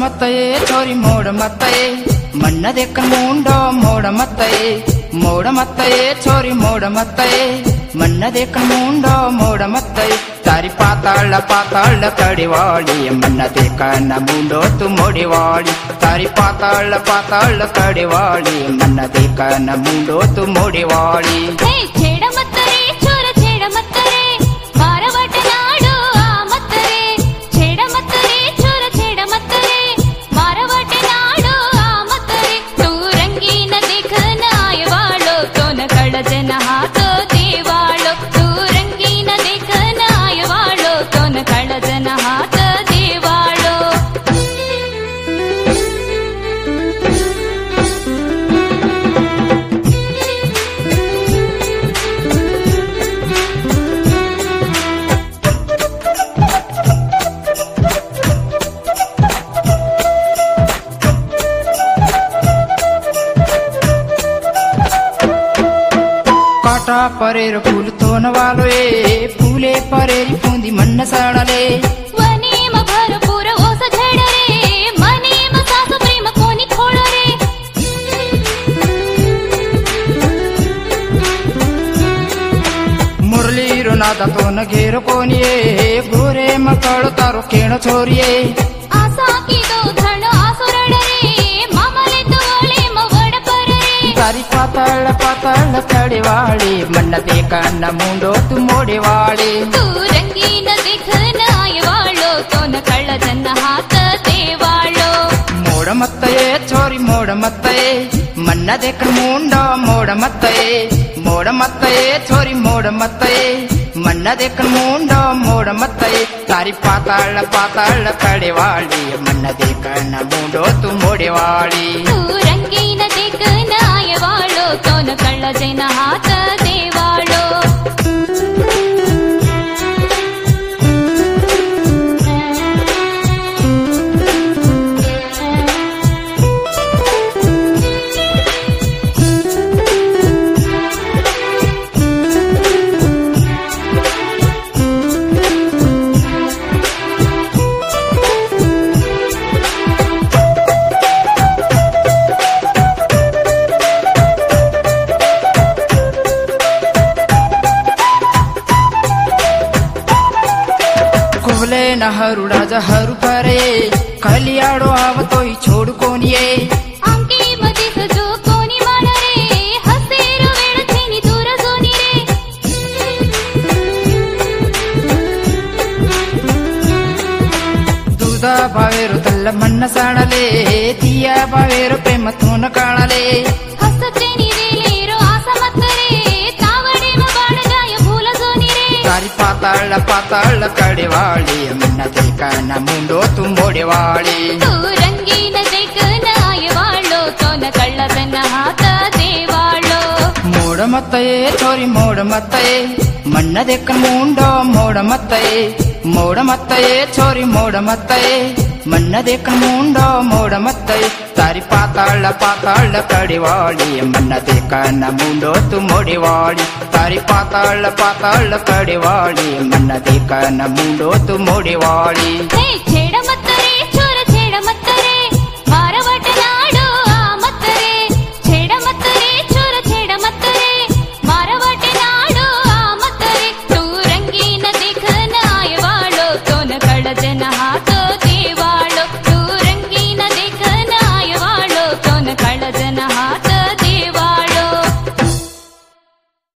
ಮತ್ತಯೇ ಚೋರಿ ಮೋಡ ಮತ್ತಯೇ ಮನ್ನದೆಕ್ಕ ಮುಂಡೋ ಮೋಡ ಮತ್ತಯೇ ಚೋರಿ ಮೋಡ ಮತ್ತಯೇ ಮನ್ನದೆಕ್ಕ ಮುಂಡೋ ಮೋಡ ಮತ್ತಯೇ ತಾರಿ ಪಾತಾಳ ಕಡಿವಾಳಿ ಮನ್ನದೆಕ್ಕ ಮುಂಡೋತು ಮೋಡಿವಾಳಿ ತಾರಿ ಪಾತಾಳ ಕಡಿವಾಳಿ ಮನ್ನದೆಕ್ಕ ಮುಂಡೋತು ಮೋಡಿವಾಳಿ जन हाथ देवाळो तू रंगीन देखना आयवाळो तोन कळ जन हाथ देवाळो काटा परेर फूल तोन वालो फूले परेरी फूंदी मन्न साडले वनेम भरपूर ओस झड रे मनेम सासु प्रेम कोणी खोळ रे मुरलीरो नादा तोन घेर कोनिये गोरे मकळ तारो केण छोरिये आसा की दो धण आसुरड रे मामले तोळे मवड पर रे तारी पाताळ कडिवाळी मन्नदेक ಮುಂಡೋತು ಮೋಡಿವಾಳಿ तू रंगीन देखना आयवाळो तोन कळ जन हाथ देवाळो ಮೋಡ ಮತ್ತಯೇ ಚೋರಿ ಮೋಡ ಮತ್ತಯೇ ಮನ್ನದೆಕ ಮುಂಡೋ ಮೋಡ ಮತ್ತಯೇ ಚೋರಿ ಮೋಡ ಮತ್ತಯೇ ಮನ್ನದೆಕ ಮುಂಡೋ ಮೋಡ ಮತ್ತಯೇ ತಾರಿ ಪಾತಾಳ ಕಡಿವಾಳಿ ಮನ್ನದೆಕ ಮುಂಡೋತು ಮೋಡಿವಾಳಿ तू रंगीन देखना आयवाळो तोन कळ जन हाथ देवाळो हरू राजा हरू परे कलियाडो आवतोय छोडकोनिये अंकी मधीच जो कोणी माळ रे हसेरो वेळ थेनी दूर जोनी रे दुधा बावेरो तल्ल मन्न साडले दिया बावेरो प्रेम थोन काळले हसचेनी वेलेरो आसा मत रे तावडे म बाण जाय भूल जोनी रे तारी पाताळ कडिवाळी मन्नदेक ಮುಂಡೋತು ಮೋಡಿವಾಳಿ तू रंगीन देखना आयवाळो तोन कळ जन हाथ देवाळो ಮೋಡ ಮತ್ತಯೇ ಚೋರಿ ಮೋಡ ಮತ್ತಯೇ ಮನ್ನದೆಕ ಮುಂಡೋ ಮೋಡ ಮತ್ತಯೇ ಚೋರಿ ಮೋಡ ಮತ್ತಯೇ ಮನ್ನದೆಕ ಮುಂಡೋ ಮೋಡ ಮತ್ತಯೇ ತಾರಿ ಪಾತಾಳ ಕಡಿವಾಳಿ ಮನ್ನದೆಕ ಮುಂಡೋತು ಮೋಡಿವಾಳಿ ತಾರಿ ಪಾತಾಳ ಕಡಿವಾಳಿ ಮನ್ನದೆಕ ಮುಂಡೋತು ಮೋಡಿವಾಳಿ ಹೇ ಛೇಡ